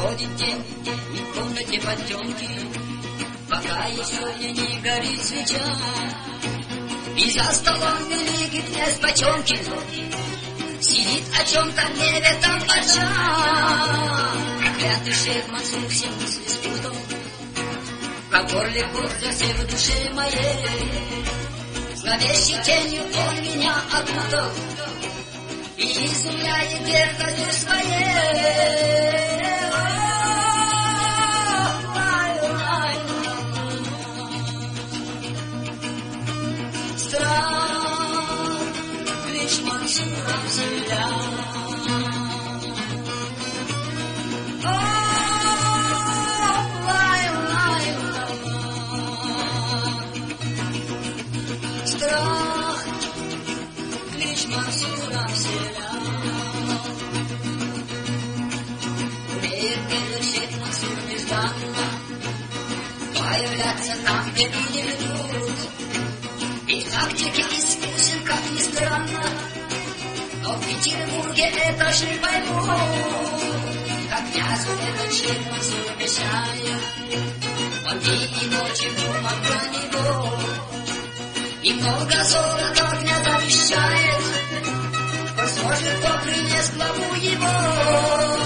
Проходит день, и в комнате потемки, пока еще не горит свеча. И за столом великий князь Потемкин сидит о чем-то небе там борча. Проклятый шейх Мансур все мысли спутал, как горле кот засев в душе моей. Зловещей тенью он меня окутал и изумляет дерзостью своей. Страх, клич Мансура вселял. Страх, клич Мансура вселял. Умеет этот шейх Мансур нежданно появляться там, где люди ждут. И тактики искусен, как ни странно, но в Петербурге это ж не поймут. Как князю этот шейх Мансур обещает, он день и ночь думал про него. И много золота князь обещает, возможно, кто принес главу его.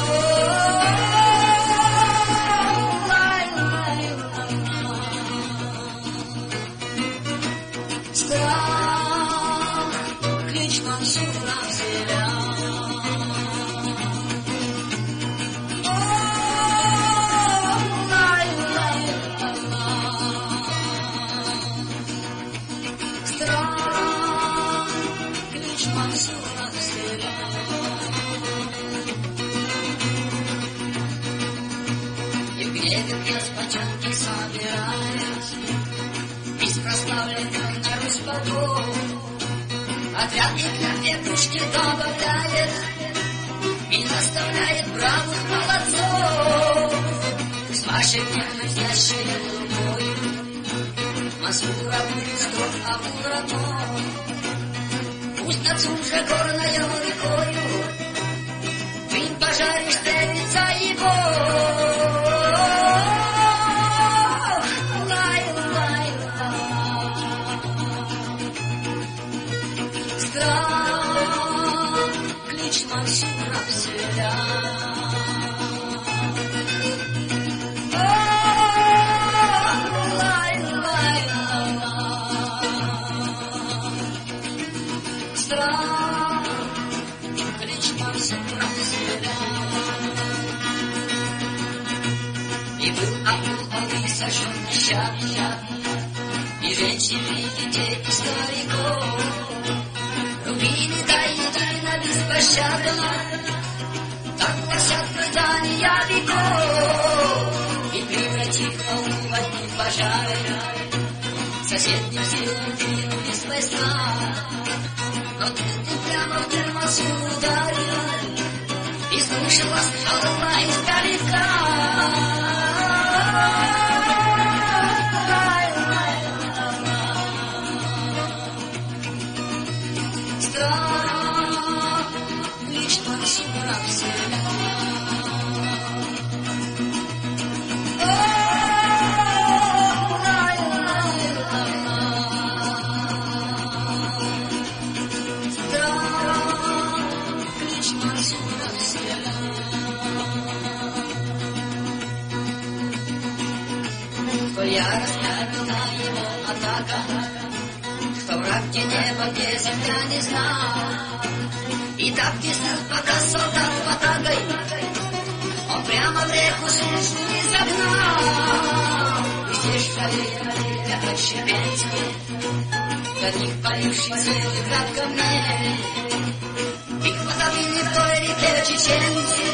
Страх, клич Мансура вселял. Страх, клич Мансура вселял. И в гневе князь Потемкин собирает из прославленных на Русь богов. Отряд их на петушки добавляет и наставляет бравых молодцов. С вашей блестящей луною Мансура будет строг обуратом. Пусть над Сунжа горною рекою ты пожаришь царица его. Страх, клич Мансура вселял. Страх, клич Мансура вселял. И был Абдул-Али сожжен нещадно, и женщин, и детей, и стариков. Рубили до едино беспощадно, так гласят предания веков. И превратив науку в одни пожары, соседним силам двинулись войска. Но ты прямо в термосу ударил, и слышалась Алла издалека. Страх, клич Мансура вселял. Страх, клич Мансура вселял. Что яростная была его атака, что враг где небо, где земля не знал. И так теснил, пока солдат с ватагой он прямо в реку Сунжу не загнал. И здесь шалили отщепенцы, до них поливший целый град камней. Их потопили в той реке чеченцы,